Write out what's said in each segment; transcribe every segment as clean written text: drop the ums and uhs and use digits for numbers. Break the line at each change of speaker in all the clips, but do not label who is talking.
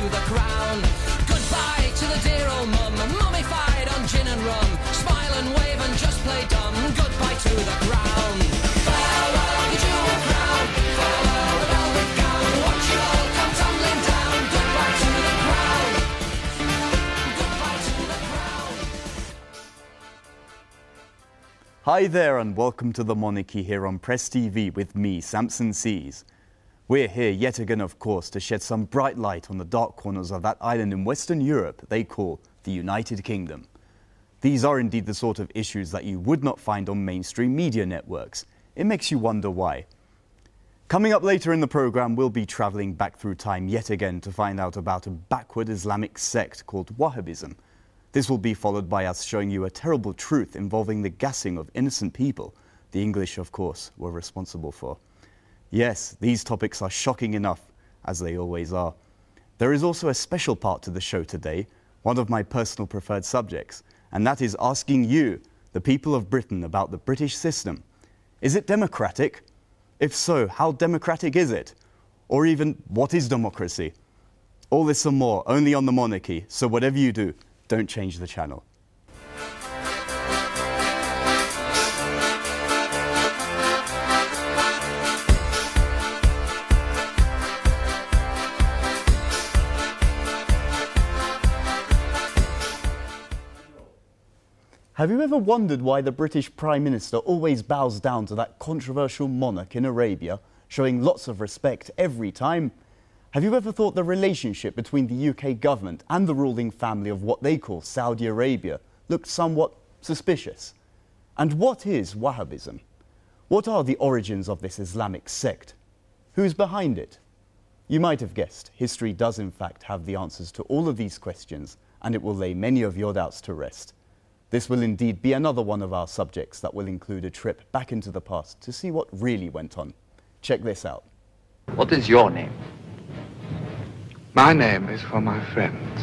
the crown. Goodbye to the dear old mum, mummified on gin and rum. Smile and wave and just play dumb. Goodbye to the crown. Farewell the jewel crown, farewell the velvet gown. Watch it all come tumbling down. Goodbye to the crown. Goodbye to the crown.
Hi there and welcome to The Monarchy here on Press TV with me, Samson Sees. We're here yet again, of course, to shed some bright light on the dark corners of that island in Western Europe they call the United Kingdom. These are indeed the sort of issues that you would not find on mainstream media networks. It makes you wonder why. Coming up later in the programme, we'll be travelling back through time yet again to find out about a backward Islamic sect called Wahhabism. This will be followed by us showing you a terrible truth involving the gassing of innocent people. The English, of course, were responsible for. Yes, these topics are shocking enough, as they always are. There is also a special part to the show today, one of my personal preferred subjects, and that is asking you, the people of Britain, about the British system. Is it democratic? If so, how democratic is it? Or even, what is democracy? All this and more, only on The Monarchy, so whatever you do, don't change the channel. Have you ever wondered why the British Prime Minister always bows down to that controversial monarch in Arabia, showing lots of respect every time? Have you ever thought the relationship between the UK government and the ruling family of what they call Saudi Arabia looked somewhat suspicious? And what is Wahhabism? What are the origins of this Islamic sect? Who's behind it? You might have guessed, history does in fact have the answers to all of these questions, and it will lay many of your doubts to rest. This will indeed be another one of our subjects that will include a trip back into the past to see what really went on. Check this out.
What is your name?
My name is for my friends.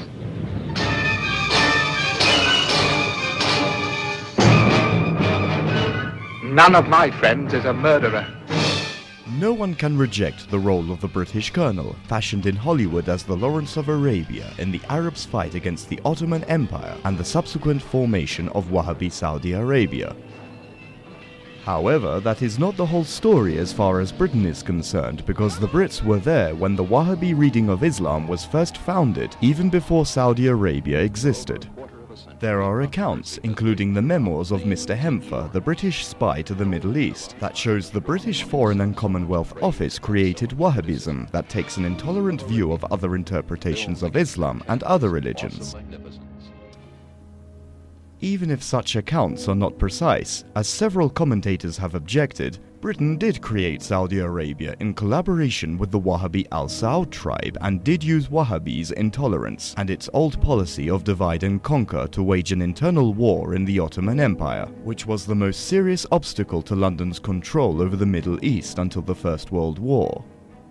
None of my friends is a murderer.
No one can reject the role of the British colonel, fashioned in Hollywood as the Lawrence of Arabia in the Arabs' fight against the Ottoman Empire and the subsequent formation of Wahhabi Saudi Arabia. However, that is not the whole story as far as Britain is concerned, because the Brits were there when the Wahhabi reading of Islam was first founded, even before Saudi Arabia existed. There are accounts, including the memoirs of Mr. Hempher, the British spy to the Middle East, that shows the British Foreign and Commonwealth Office created Wahhabism that takes an intolerant view of other interpretations of Islam and other religions. Even if such accounts are not precise, as several commentators have objected, Britain did create Saudi Arabia in collaboration with the Wahhabi Al Saud tribe and did use Wahhabis' intolerance and its old policy of divide and conquer to wage an internal war in the Ottoman Empire, which was the most serious obstacle to London's control over the Middle East until the First World War.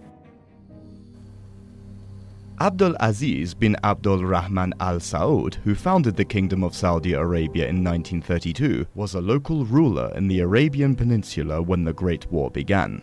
Abdul Aziz bin Abdul Rahman Al Saud, who founded the Kingdom of Saudi Arabia in 1932, was a local ruler in the Arabian Peninsula when the Great War began.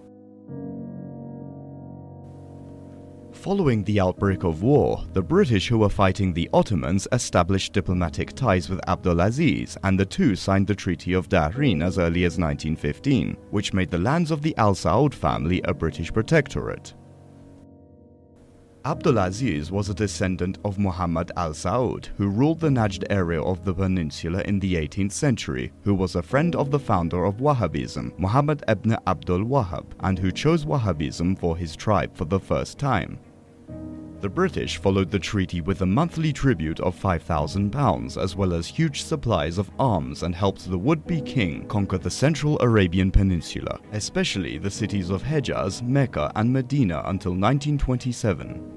Following the outbreak of war, the British who were fighting the Ottomans established diplomatic ties with Abdul Aziz, and the two signed the Treaty of Dahrin as early as 1915, which made the lands of the Al Saud family a British protectorate. Abdul Aziz was a descendant of Muhammad Al Saud, who ruled the Najd area of the peninsula in the 18th century, who was a friend of the founder of Wahhabism, Muhammad ibn Abdul Wahhab, and who chose Wahhabism for his tribe for the first time. The British followed the treaty with a monthly tribute of £5,000, as well as huge supplies of arms, and helped the would-be king conquer the Central Arabian Peninsula, especially the cities of Hejaz, Mecca and Medina until 1927.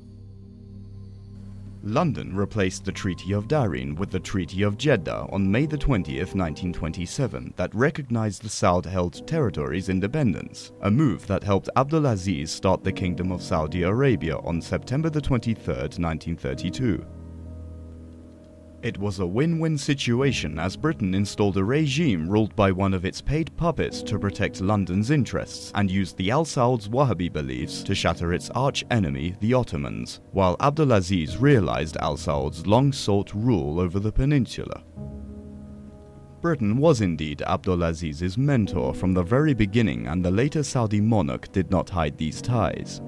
London replaced the Treaty of Dahrin with the Treaty of Jeddah on May 20th, 1927, that recognized the Saud-held territories' independence, a move that helped Abdul Aziz start the Kingdom of Saudi Arabia on September 23rd, 1932. It was a win-win situation as Britain installed a regime ruled by one of its paid puppets to protect London's interests and used the Al Saud's Wahhabi beliefs to shatter its arch-enemy, the Ottomans, while Abdulaziz realized Al Saud's long-sought rule over the peninsula. Britain was indeed Abdulaziz's mentor from the very beginning, and the later Saudi monarch did not hide these ties.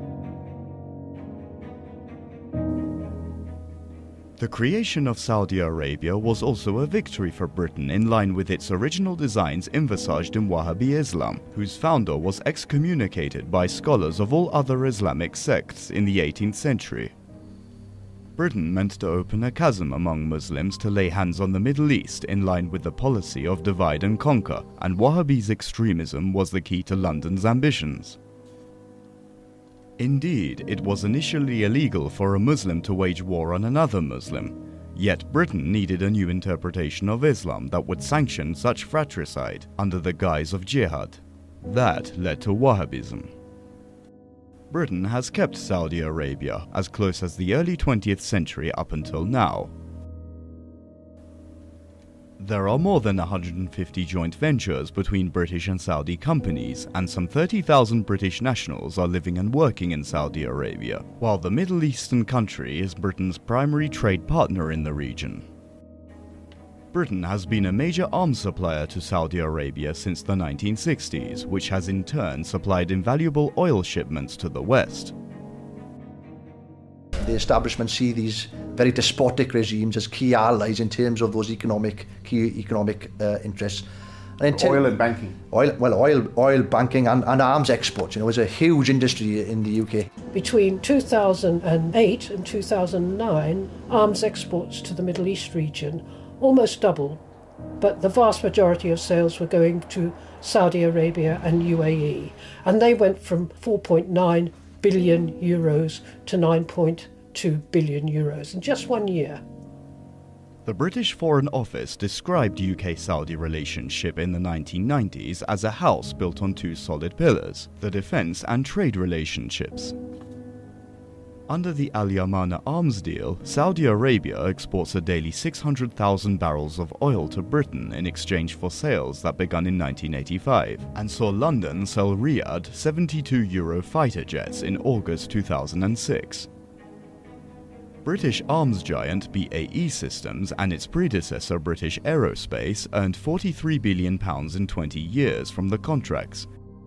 The creation of Saudi Arabia was also a victory for Britain in line with its original designs envisaged in Wahhabi Islam, whose founder was excommunicated by scholars of all other Islamic sects in the 18th century. Britain meant to open a chasm among Muslims to lay hands on the Middle East in line with the policy of divide and conquer, and Wahhabi's extremism was the key to London's ambitions. Indeed, it was initially illegal for a Muslim to wage war on another Muslim, yet Britain needed a new interpretation of Islam that would sanction such fratricide under the guise of jihad. That led to Wahhabism. Britain has kept Saudi Arabia as close as the early 20th century up until now. There are more than 150 joint ventures between British and Saudi companies, and some 30,000 British nationals are living and working in Saudi Arabia, while the Middle Eastern country is Britain's primary trade partner in the region. Britain has been a major arms supplier to Saudi Arabia since the 1960s, which has in turn supplied invaluable oil shipments to the West.
The establishment see these very despotic regimes as key allies in terms of those key economic interests. And
oil and banking.
Oil banking and arms exports. You know, is a huge industry in the UK.
Between 2008 and 2009, arms exports to the Middle East region almost doubled, but the vast majority of sales were going to Saudi Arabia and UAE, and they went from 4.9 billion euros to 9.2 billion euros in just 1 year.
The British Foreign Office described UK-Saudi relationship in the 1990s as a house built on two solid pillars, the defence and trade relationships. Under the Al Yamana arms deal, Saudi Arabia exports a daily 600,000 barrels of oil to Britain in exchange for sales that began in 1985, and saw London sell Riyadh 72 Euro fighter jets in August 2006. British arms giant BAE Systems and its predecessor British Aerospace earned £43 billion in 20 years from the contracts.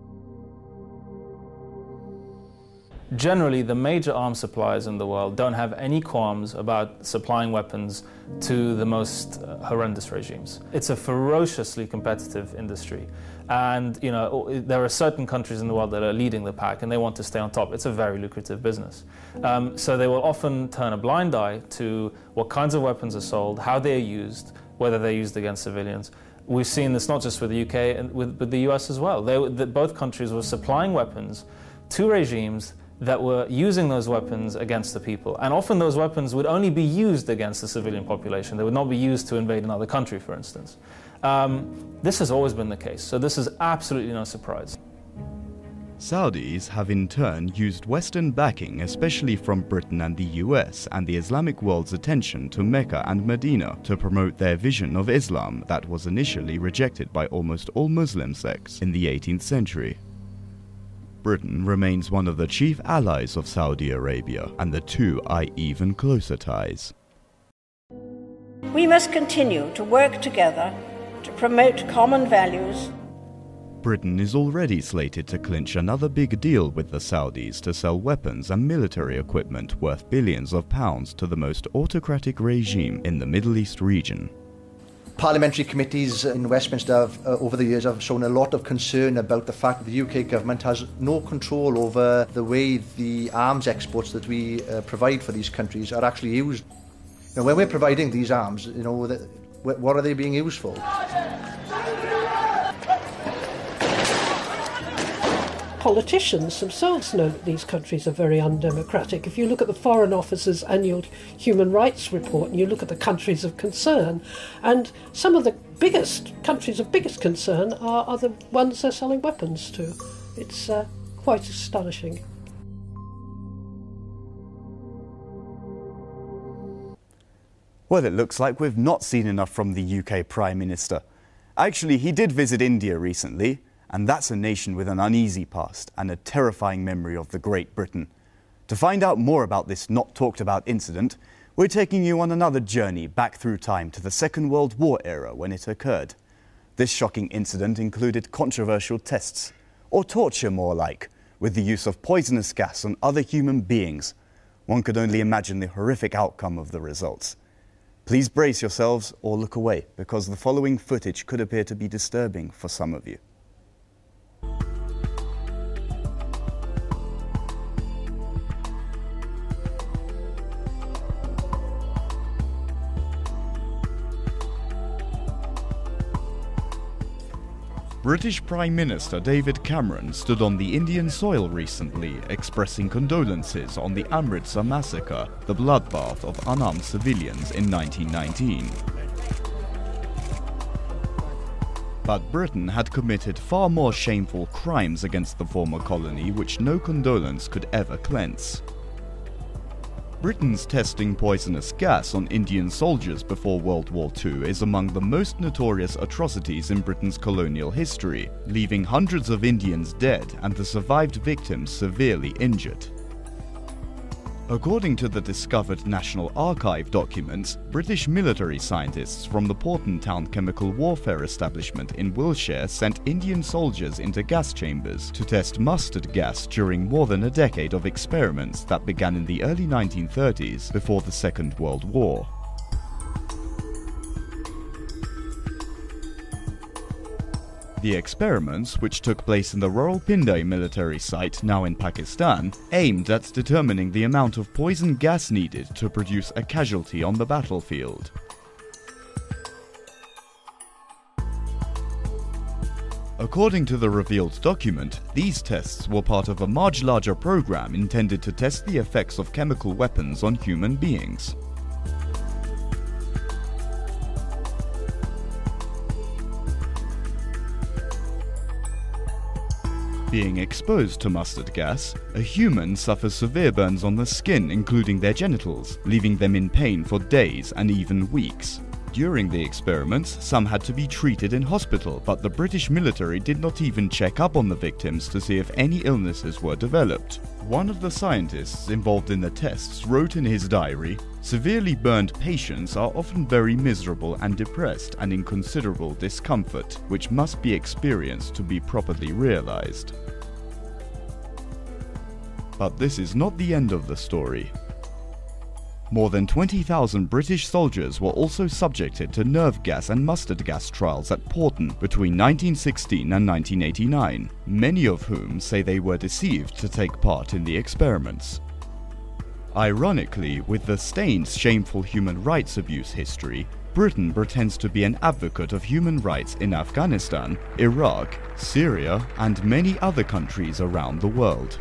Generally, the major arms suppliers in the world don't have any qualms about supplying weapons to the most horrendous regimes. It's a ferociously competitive industry. And there are certain countries in the world that are leading the pack and they want to stay on top. It's a very lucrative business. So they will often turn a blind eye to what kinds of weapons are sold, how they are used, whether they're used against civilians. We've seen this not just with the UK, and with the US as well. Both countries were supplying weapons to regimes that were using those weapons against the people. And often those weapons would only be used against the civilian population. They would not be used to invade another country, for instance. This has always been the case, so this is absolutely no surprise.
Saudis have in turn used Western backing, especially from Britain and the US, and the Islamic world's attention to Mecca and Medina to promote their vision of Islam that was initially rejected by almost all Muslim sects in the 18th century. Britain remains one of the chief allies of Saudi Arabia, and the two are even closer ties.
We must continue to work together to promote common values.
Britain is already slated to clinch another big deal with the Saudis to sell weapons and military equipment worth billions of pounds to the most autocratic regime in the Middle East region.
Parliamentary committees in Westminster have, over the years have shown a lot of concern about the fact that the UK government has no control over the way the arms exports that we provide for these countries are actually used. Now, when we're providing these arms, what are they being used for?
Politicians themselves know that these countries are very undemocratic. If you look at the Foreign Office's annual human rights report and you look at the countries of concern, and some of the biggest countries of biggest concern are the ones they're selling weapons to. It's quite astonishing.
Well, it looks like we've not seen enough from the UK Prime Minister. Actually, he did visit India recently, and that's a nation with an uneasy past and a terrifying memory of the Great Britain. To find out more about this not talked about incident, we're taking you on another journey back through time to the Second World War era when it occurred. This shocking incident included controversial tests, or torture more like, with the use of poisonous gas on other human beings. One could only imagine the horrific outcome of the results. Please brace yourselves or look away, because the following footage could appear to be disturbing for some of you.
British Prime Minister David Cameron stood on the Indian soil recently, expressing condolences on the Amritsar massacre, the bloodbath of unarmed civilians in 1919. But Britain had committed far more shameful crimes against the former colony which no condolence could ever cleanse. Britain's testing poisonous gas on Indian soldiers before World War II is among the most notorious atrocities in Britain's colonial history, leaving hundreds of Indians dead and the survived victims severely injured. According to the discovered National Archive documents, British military scientists from the Porton Town Chemical Warfare Establishment in Wiltshire sent Indian soldiers into gas chambers to test mustard gas during more than a decade of experiments that began in the early 1930s before the Second World War. The experiments, which took place in the Rawalpindi military site now in Pakistan, aimed at determining the amount of poison gas needed to produce a casualty on the battlefield. According to the revealed document, these tests were part of a much larger program intended to test the effects of chemical weapons on human beings. Being exposed to mustard gas, a human suffers severe burns on the skin, including their genitals, leaving them in pain for days and even weeks. During the experiments, some had to be treated in hospital, but the British military did not even check up on the victims to see if any illnesses were developed. One of the scientists involved in the tests wrote in his diary, "Severely burned patients are often very miserable and depressed and in considerable discomfort, which must be experienced to be properly realized." But this is not the end of the story. More than 20,000 British soldiers were also subjected to nerve gas and mustard gas trials at Porton between 1916 and 1989, many of whom say they were deceived to take part in the experiments. Ironically, with the stained, shameful human rights abuse history, Britain pretends to be an advocate of human rights in Afghanistan, Iraq, Syria, and many other countries around the world.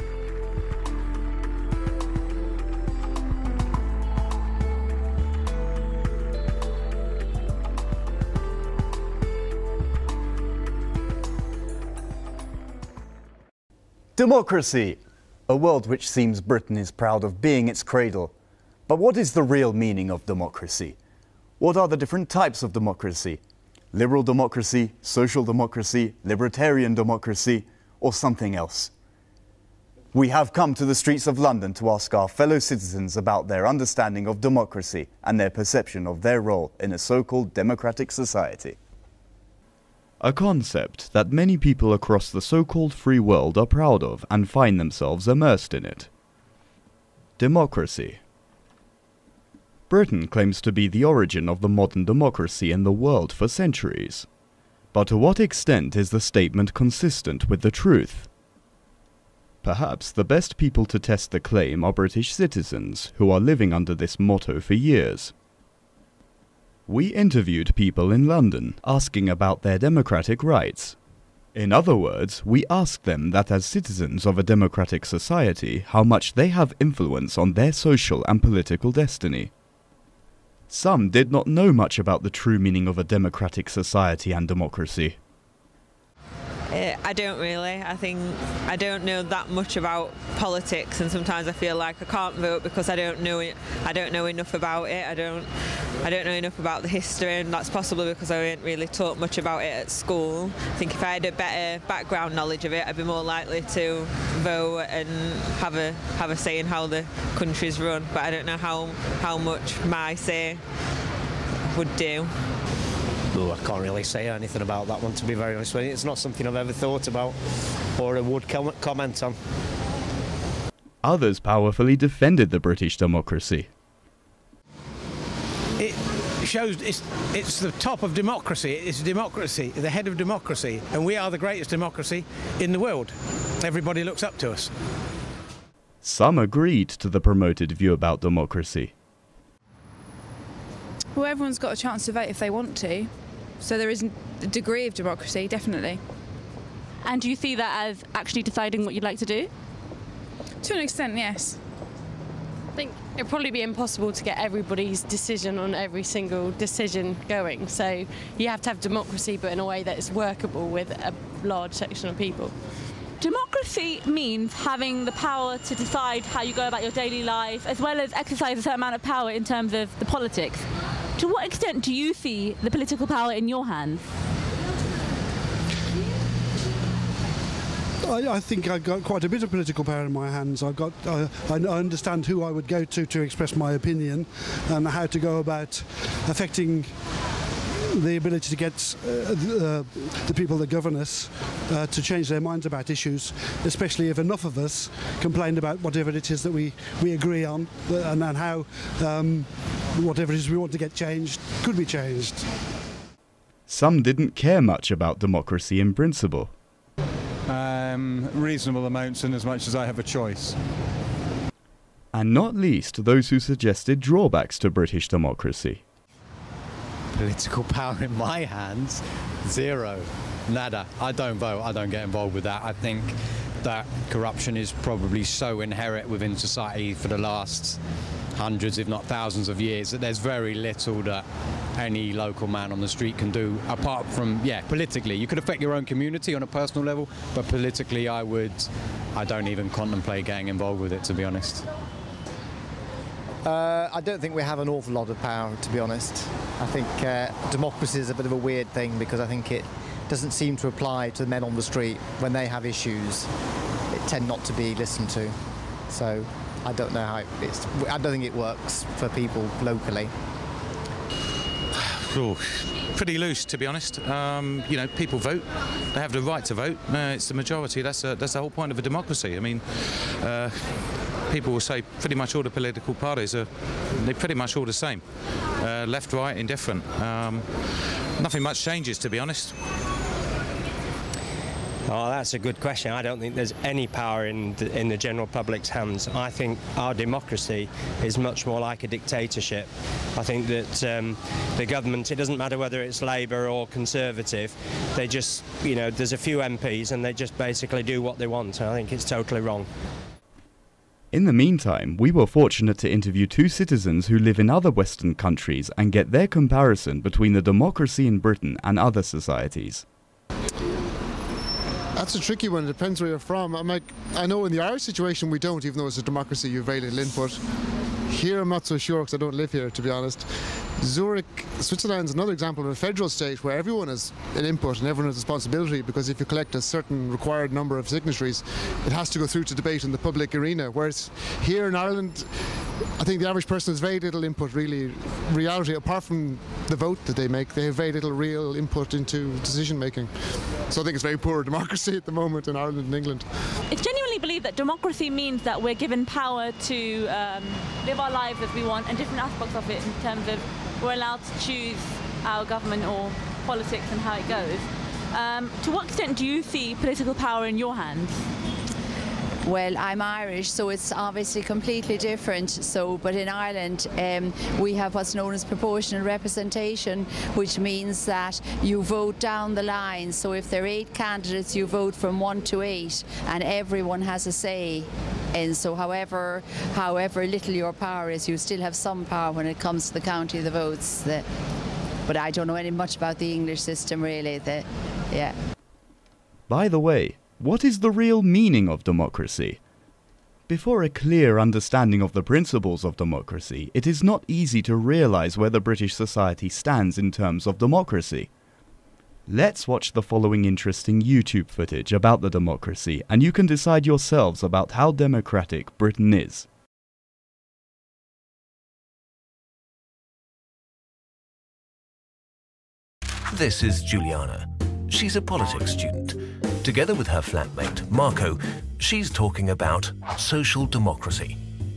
Democracy! A world which seems Britain is proud of being its cradle. But what is the real meaning of democracy? What are the different types of democracy? Liberal democracy, social democracy, libertarian democracy, or something else? We have come to the streets of London to ask our fellow citizens about their understanding of democracy and their perception of their role in a so-called democratic society.
A concept that many people across the so-called free world are proud of and find themselves immersed in it. Democracy. Britain claims to be the origin of the modern democracy in the world for centuries. But to what extent is the statement consistent with the truth? Perhaps the best people to test the claim are British citizens, who are living under this motto for years. We interviewed people in London, asking about their democratic rights. In other words, we asked them that as citizens of a democratic society, how much they have influence on their social and political destiny. Some did not know much about the true meaning of a democratic society and democracy.
I don't really. I think I don't know that much about politics, and sometimes I feel like I can't vote because I don't know it. I don't know enough about it. I don't know enough about the history, and that's possibly because I weren't really taught much about it at school. I think if I had a better background knowledge of it, I'd be more likely to vote and have a say in how the country's run. But I don't know how much my say would do.
Oh, I can't really say anything about that one, to be very honest with you. It's not something I've ever thought about or would comment on.
Others powerfully defended the British democracy.
It shows it's the top of democracy. It's democracy, the head of democracy, and we are the greatest democracy in the world. Everybody looks up to us.
Some agreed to the promoted view about democracy.
Well, everyone's got a chance to vote if they want to, so there is a degree of democracy, definitely.
And do you see that as actually deciding what you'd like to do?
To an extent, yes.
I think it'd probably be impossible to get everybody's decision on every single decision going, so you have to have democracy, but in a way that is workable with a large section of people.
Democracy means having the power to decide how you go about your daily life, as well as exercise a certain amount of power in terms of the politics. To what extent do you see the political power in your hands?
I think I've got quite a bit of political power in my hands. I understand who I would go to express my opinion and how to go about affecting the ability to get the people that govern us to change their minds about issues, especially if enough of us complain about whatever it is that we agree on, and how whatever it is we want to get changed could be changed.
Some didn't care much about democracy in principle.
Reasonable amounts, in as much as I have a choice.
And not least those who suggested drawbacks to British democracy.
Political power in my hands? Zero. Nada. I don't vote. I don't get involved with that. I think that corruption is probably so inherent within society for the last hundreds, if not thousands of years, that there's very little that any local man on the street can do, apart from, politically. You could affect your own community on a personal level, but politically I don't even contemplate getting involved with it, to be honest.
I don't think we have an awful lot of power, to be honest. I think democracy is a bit of a weird thing, because I think it doesn't seem to apply to the men on the street. When they have issues, they tend not to be listened to. So I don't know how I don't think it works for people locally.
Oh, pretty loose, to be honest. People vote. They have the right to vote. It's the majority. That's the whole point of a democracy. I mean, people will say pretty much all the political parties they're pretty much all the same. Left, right, indifferent. Nothing much changes, to be honest.
Oh, that's a good question. I don't think there's any power in the general public's hands. I think our democracy is much more like a dictatorship. I think that the government, it doesn't matter whether it's Labour or Conservative, they just, there's a few MPs and they just basically do what they want. And I think it's totally wrong.
In the meantime, we were fortunate to interview two citizens who live in other Western countries and get their comparison between the democracy in Britain and other societies.
That's a tricky one. It depends where you're from. I know in the Irish situation we don't, even though it's a democracy, you have very little input. Here I'm not so sure, because I don't live here, to be honest. Zurich, Switzerland is another example of a federal state where everyone has an input and everyone has responsibility, because if you collect a certain required number of signatories, it has to go through to debate in the public arena. Whereas here in Ireland, I think the average person has very little input, really, reality, apart from the vote that they make. They have very little real input into decision making. So I think it's very poor democracy at the moment in Ireland and England.
It's genuinely believed that democracy means that we're given power to live our lives as we want, and different aspects of it in terms of we're allowed to choose our government or politics and how it goes. To what extent do you see political power in your hands?
Well, I'm Irish, so it's obviously completely different. But in Ireland, we have what's known as proportional representation, which means that you vote down the line. So if there are 8 candidates, you vote from 1 to 8, and everyone has a say. And so, however little your power is, you still have some power when it comes to the counting of the votes. But I don't know much about the English system, really.
By the way, what is the real meaning of democracy? Before a clear understanding of the principles of democracy, it is not easy to realize where the British society stands in terms of democracy. Let's watch the following interesting YouTube footage about the democracy, and you can decide yourselves about how democratic Britain is.
This is Juliana. She's a politics student. Together with her flatmate, Marco, she's talking about social democracy.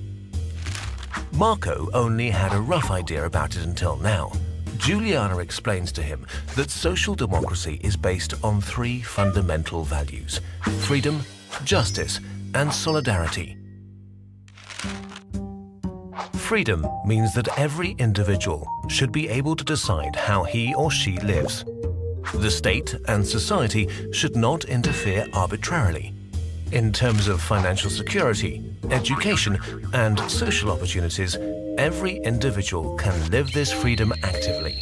Marco only had a rough idea about it until now. Juliana explains to him that social democracy is based on 3 fundamental values: freedom, justice, and solidarity. Freedom means that every individual should be able to decide how he or she lives. The state and society should not interfere arbitrarily. In terms of financial security, education, and social opportunities, every individual can live this freedom actively.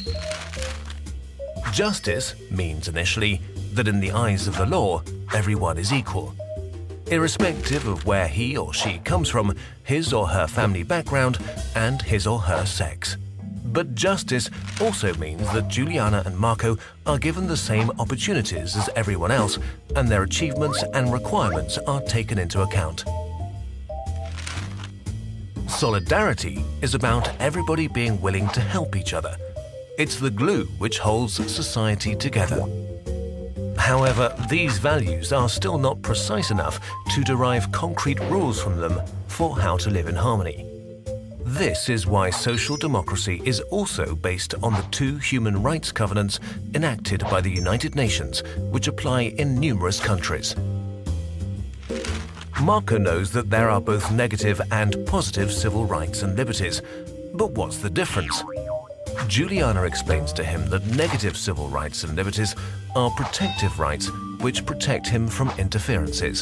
Justice means initially that in the eyes of the law, everyone is equal. Irrespective of where he or she comes from, his or her family background, and his or her sex. But justice also means that Juliana and Marco are given the same opportunities as everyone else, and their achievements and requirements are taken into account. Solidarity is about everybody being willing to help each other. It's the glue which holds society together. However, these values are still not precise enough to derive concrete rules from them for how to live in harmony. This is why social democracy is also based on the 2 human rights covenants enacted by the United Nations, which apply in numerous countries. Marco knows that there are both negative and positive civil rights and liberties, but what's the difference? Juliana explains to him that negative civil rights and liberties are protective rights which protect him from interferences.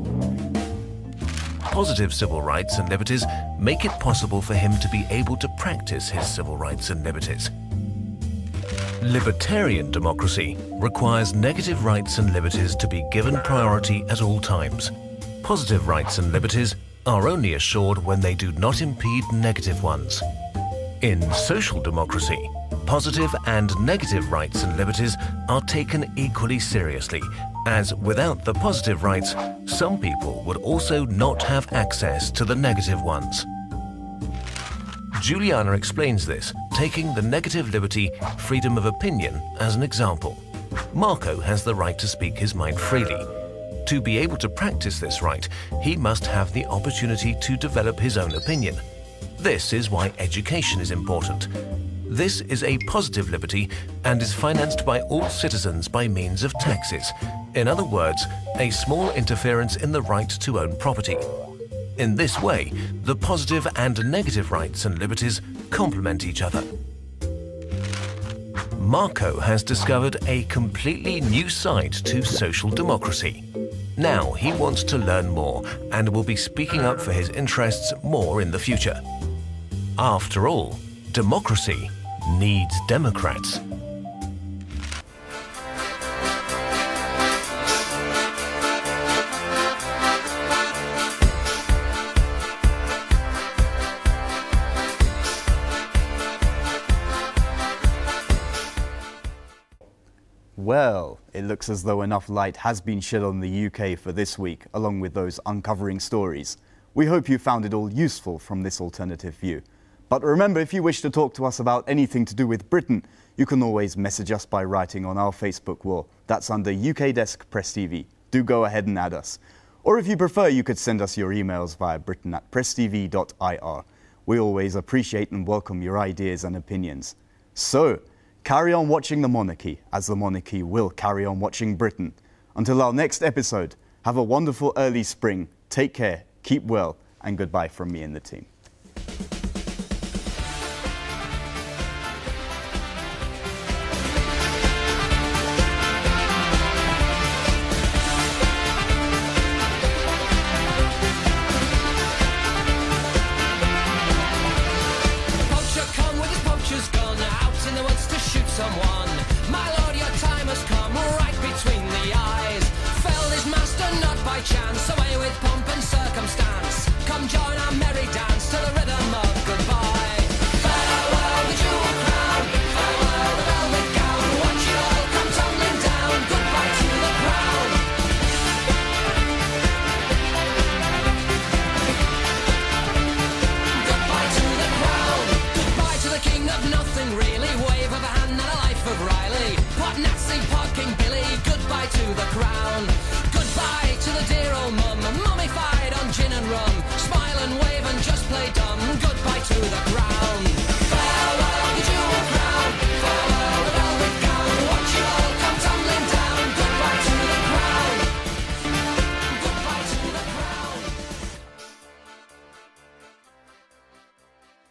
Positive civil rights and liberties make it possible for him to be able to practice his civil rights and liberties. Libertarian democracy requires negative rights and liberties to be given priority at all times. Positive rights and liberties are only assured when they do not impede negative ones. In social democracy, positive and negative rights and liberties are taken equally seriously, as without the positive rights, some people would also not have access to the negative ones. Juliana explains this, taking the negative liberty, freedom of opinion, as an example. Marco has the right to speak his mind freely. To be able to practice this right, he must have the opportunity to develop his own opinion. This is why education is important. This is a positive liberty and is financed by all citizens by means of taxes. In other words, a small interference in the right to own property. In this way, the positive and negative rights and liberties complement each other. Marco has discovered a completely new side to social democracy. Now he wants to learn more and will be speaking up for his interests more in the future. After all, democracy needs Democrats.
Well, it looks as though enough light has been shed on the UK for this week, along with those uncovering stories. We hope you found it all useful from this alternative view. But remember, if you wish to talk to us about anything to do with Britain, you can always message us by writing on our Facebook wall. That's under UK Desk Press TV. Do go ahead and add us. Or if you prefer, you could send us your emails via britain@presstv.ir. We always appreciate and welcome your ideas and opinions. So, carry on watching the monarchy, as the monarchy will carry on watching Britain. Until our next episode, have a wonderful early spring. Take care, keep well, and goodbye from me and the team.
Someone, my lord, your time has come right between the eyes.
by chance, away with pomp and circumstance. Come join our merry dance to the rhythm of goodbye. Farewell the jewel crown, farewell the velvet gown. Watch it all come tumbling down. Goodbye to the crown. Goodbye to the crown. Goodbye to the king of nothing really. Wave of a hand and a life of Riley. Pot Nazi, Pot King Billy. Goodbye to the crown. Goodbye to the dear old mum, mummified on gin and rum. Smile and wave and just play dumb. Goodbye to the crown.